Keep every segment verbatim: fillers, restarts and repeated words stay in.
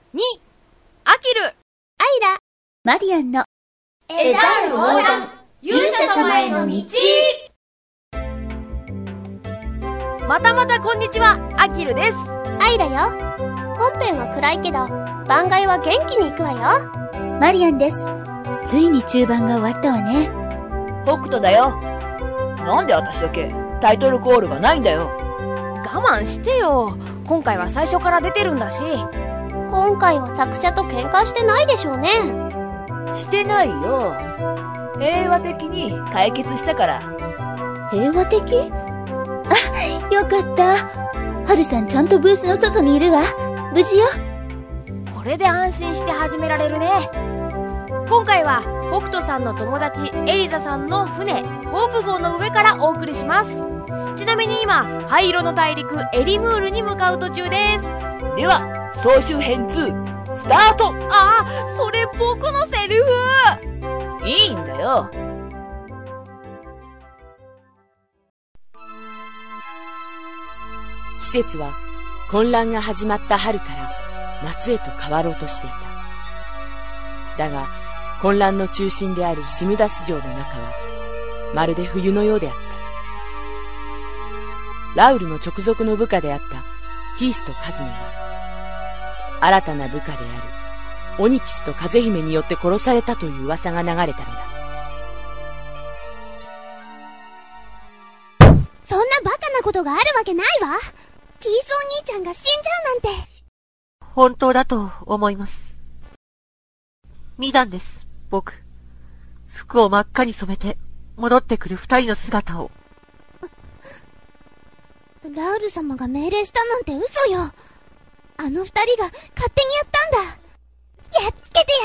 に、アキル、 アイラ、 マリアンのエザル横断、勇者様への道。 またまたこんにちは、アキルです。 アイラよ。本編は暗いけど番外は元気に行くわよ。 マリアンです。ついに中盤が終わったわね。 北斗だよ。なんで私だけタイトルコールがないんだよ。 我慢してよ。今回は最初から出てるんだし。 今回は作者と喧嘩してないでしょうね。 してないよ。平和的に解決したから。 平和的？あ、よかった。ハルさんちゃんとブースの外にいるわ。無事よ。 これで安心して始められるね。今回は北斗さんの友達エリザさんの船ホープ号の上からお送りします。ちなみに今灰色の大陸エリムールに向かう途中です。 では総集編ツースタート。 ああ、それ僕のセリフ。 いいんだよ。季節は混乱が始まった春から夏へと変わろうとしていた。だが混乱の中心であるシムダス城の中はまるで冬のようであった。ラウルの直属の部下であったキースとカズネは新たな部下であるオニキスと風姫によって殺されたという噂が流れたのだ。 そんなバカなことがあるわけないわ。キースお兄ちゃんが死んじゃうなんて。 本当だと思います。見たんです、僕。服を真っ赤に染めて戻ってくる二人の姿を。 ラウル様が命令したなんて嘘よ。あの二人が勝手にやったんだ。やっつけて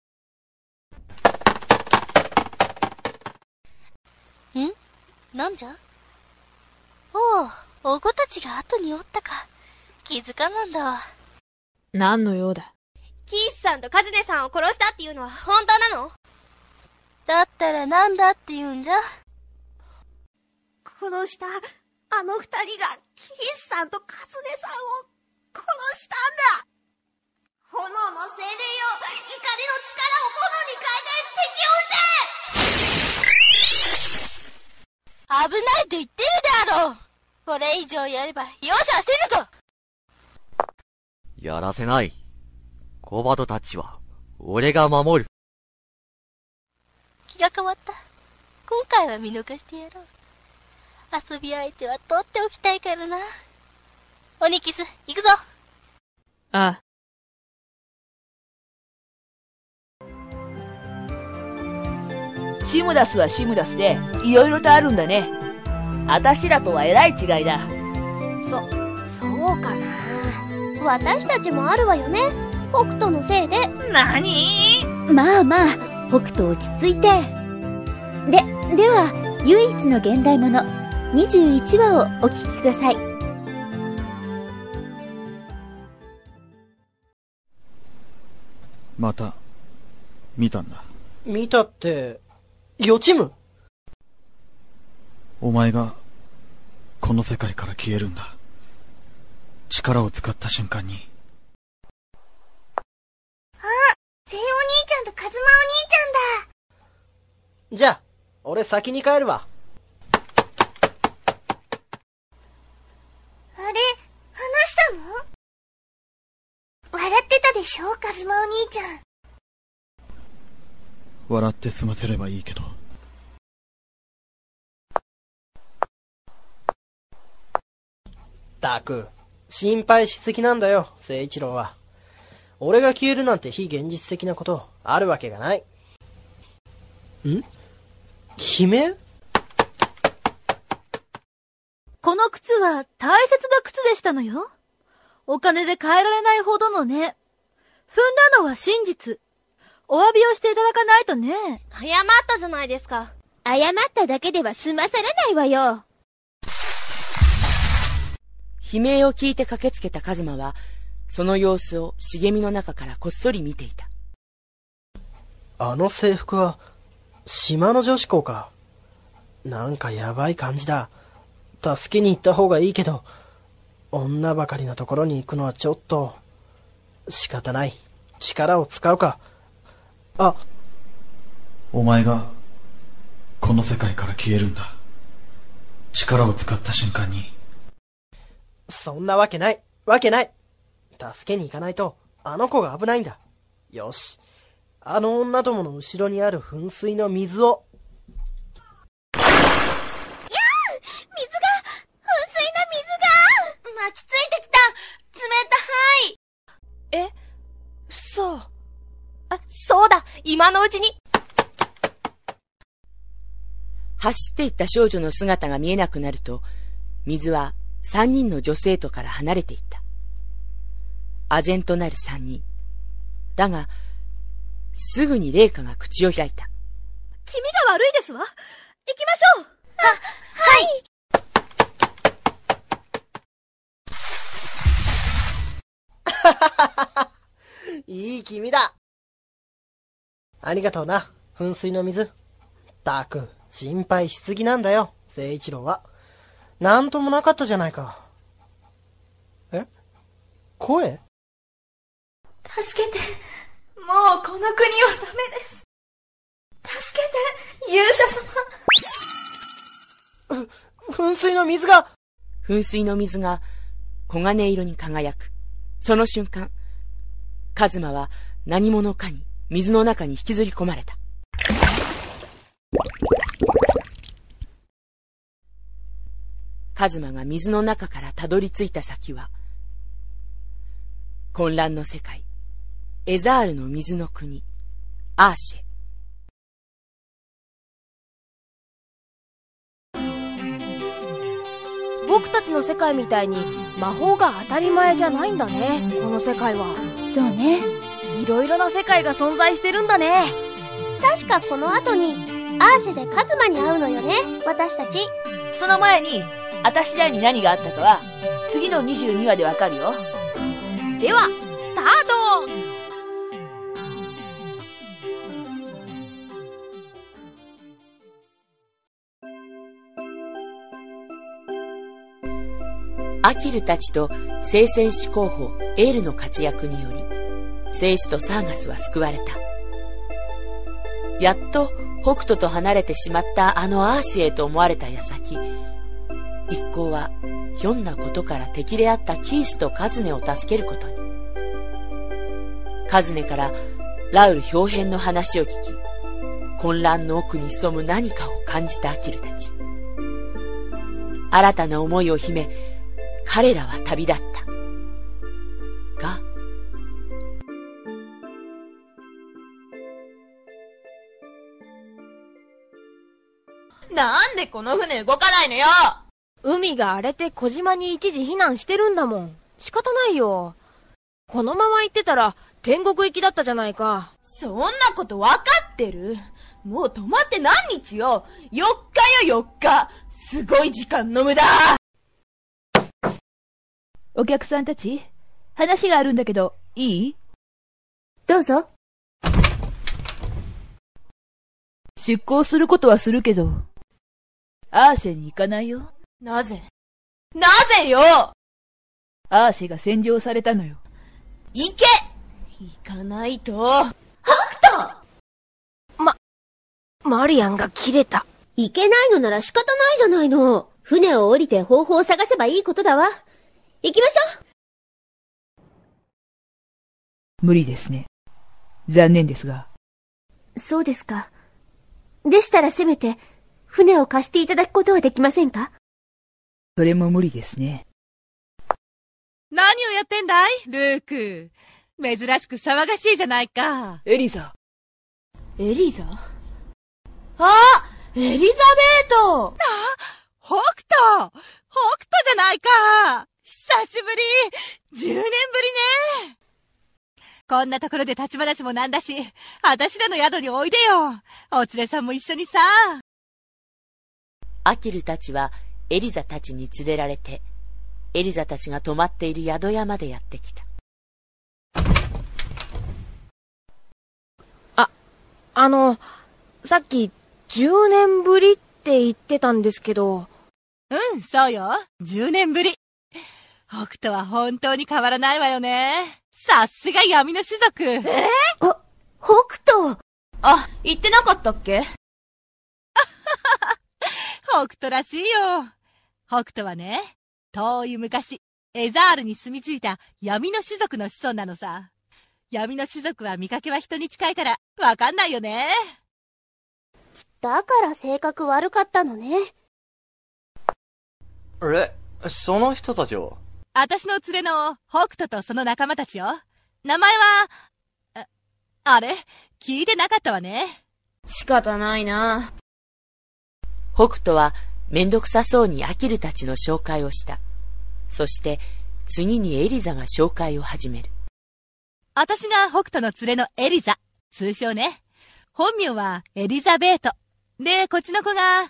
やる。ん？なんじゃ？おう、お子たちが後におったか。気づかなんだわ。 何の用だ？ キースさんとカズネさんを殺したっていうのは本当なの？ だったらなんだって言うんじゃ？ 殺したあの二人がキースさんとカズネさんを殺したんだ。炎の精霊よ、怒りの力を炎に変えて敵を撃て。 危ないと言ってるであろう。これ以上やれば容赦はせぬぞ。 やらせない。コバトたちは俺が守る。 気が変わった。今回は見逃してやろう。遊び相手は取っておきたいからな。オニキス、行くぞ。 ああ。 シムダスはシムダスでいろいろとあるんだね。あたしらとはえらい違いだ。 そ、そうかな。 私たちもあるわよね。北斗のせいで。 なに？ まあまあ、北斗落ち着いて。で、では唯一の現代ものにじゅういちわをお聞きください。 また見たんだ。 見たって予知夢？ お前がこの世界から消えるんだ。力を使った瞬間に。 あ、セイお兄ちゃんとカズマお兄ちゃんだ。 じゃあ俺先に帰るわ。 あれ、話したの？笑ってたでしょ、カズマお兄ちゃん。 笑って済ませればいいけど。 たく、心配しすぎなんだよ、聖一郎は。俺が消えるなんて非現実的なことあるわけがない。ん？悲鳴？ この靴は大切な靴でしたのよ。お金で買えられないほどのね。踏んだのは真実。お詫びをしていただかないとね。 謝ったじゃないですか。 謝っただけでは済まされないわよ。 悲鳴を聞いて駆けつけたカズマはその様子を茂みの中からこっそり見ていた。 あの制服は島の女子校か。なんかやばい感じだ。助けに行った方がいいけど、女ばかりのところに行くのはちょっと。 仕方ない。力を使うか。あ。 お前が、この世界から消えるんだ。力を使った瞬間に。 そんなわけない。わけない。助けに行かないと、あの子が危ないんだ。よし。あの女どもの後ろにある噴水の水を。 やあ！水が、噴水の水が、巻きついてきた。冷たい。 え？そう。あ、そうだ。今のうちに。 走っていった少女の姿が見えなくなると、水は三人の女生徒から離れていった。唖然となる三人。だが、すぐに麗華が口を開いた。 気味が悪いですわ。行きましょう。 あ、はい。いい気味だ。ありがとうな、噴水の水。たく、心配しすぎなんだよ、誠一郎は。なんともなかったじゃないか。え？声？ 助けて。もうこの国はダメです。助けて、勇者様。 ふ、噴水の水が。 噴水の水が黄金色に輝く。その瞬間、カズマは何者かに水の中に引きずり込まれた。カズマが水の中からたどり着いた先は、混乱の世界、エザールの水の国、アーシェ。 僕たちの世界みたいに魔法が当たり前じゃないんだね、この世界は。 そうね。 いろいろな世界が存在してるんだね。 確かこの後にアーシェでカズマに会うのよね、私たち。 その前にあたしらに何があったかは次のにじゅうにわでわかるよ。 ではスタート。 アキルたちと聖戦士候補エールの活躍により、聖子とサーガスは救われた。やっと北斗と離れてしまったあのアーシェへと思われた矢先、一行はひょんなことから敵であったキースとカズネを助けることに。カズネからラウル豹変の話を聞き、混乱の奥に潜む何かを感じたアキルたち。新たな思いを秘め、彼らは旅立った。が、 なんでこの船動かないのよ。 海が荒れて小島に一時避難してるんだもん。仕方ないよ。このまま行ってたら天国行きだったじゃないか。 そんなことわかってる。もう泊まって何日よ。よっかよよっか。すごい時間の無駄。お客さんたち、話があるんだけど、いい？ どうぞ。 出港することはするけど、アーシェに行かないよ。なぜ？なぜよ！アーシェが占領されたのよ。行け！行かないと。ハクト！ ま、マリアンが切れた。 行けないのなら仕方ないじゃないの。船を降りて方法を探せばいいことだわ。行きましょう。 無理ですね。残念ですが。 そうですか。でしたらせめて、船を貸していただくことはできませんか？ それも無理ですね。 何をやってんだい、ルーク。珍しく騒がしいじゃないか。 エリザ。エリザ？あ！エリザベート！あ、 北斗！北斗じゃないか。久しぶり。じゅうねんぶりね。こんなところで立ち話もなんだし、あたしらの宿においでよ。お連れさんも一緒にさ。 アキルたちはエリザたちに連れられて、エリザたちが泊まっている宿屋までやってきた。 あ、あの、さっきじゅうねんぶりって言ってたんですけど。 うん、そうよ。じゅうねんぶり。北斗は本当に変わらないわよね。 さすが闇の種族。えー、あ、北斗。 あ、言ってなかったっけ？ 北斗らしいよ。北斗はね、遠い昔、エザールに住み着いた闇の種族の子孫なのさ。闇の種族は見かけは人に近いからわかんないよね。 だから性格悪かったのね。 え、その人たちは？ 私の連れの北斗とその仲間たちよ。名前は、あ、あれ聞いてなかったわね。 仕方ないな。 北斗はめんどくさそうにアキルたちの紹介をした。そして次にエリザが紹介を始める。 私が北斗の連れのエリザ、通称ね。本名はエリザベート。で、こっちの子が、リンネです。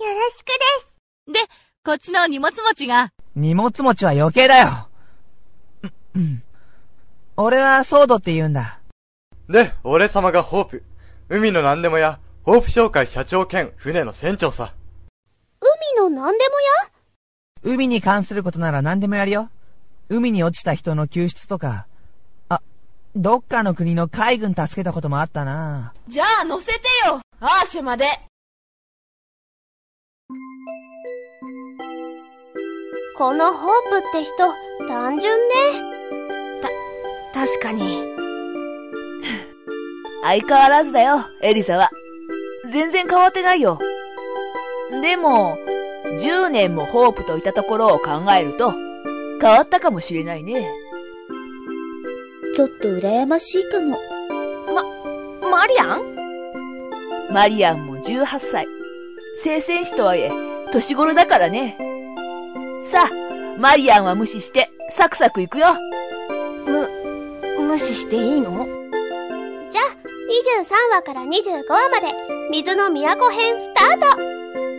よろしくです。 で、こっちの荷物持ちが、 荷物持ちは余計だよ。うん。俺はソードって言うんだ。 で、俺様がホープ。海の何でもや、ホープ商会社長兼船の船長さ。 海の何でもや？ 海に関することなら何でもやるよ。海に落ちた人の救出とか。あ、どっかの国の海軍助けたこともあったな。 じゃあ乗せてよ、アーシェまで。 このホープって人、単純ね。 た、確かに。 相変わらずだよ、エリザは。全然変わってないよ。でも、じゅうねんもホープといたところを考えると、変わったかもしれないね。 ちょっと羨ましいかも。 ま、マリアン？ マリアンもじゅうはっさい。聖戦士とはいえ、年頃だからね。さあ、マリアンは無視して、サクサク行くよ。 む、無視していいの？ じゃあ、にじゅうさんわからにじゅうごわまで、水の都編スタート！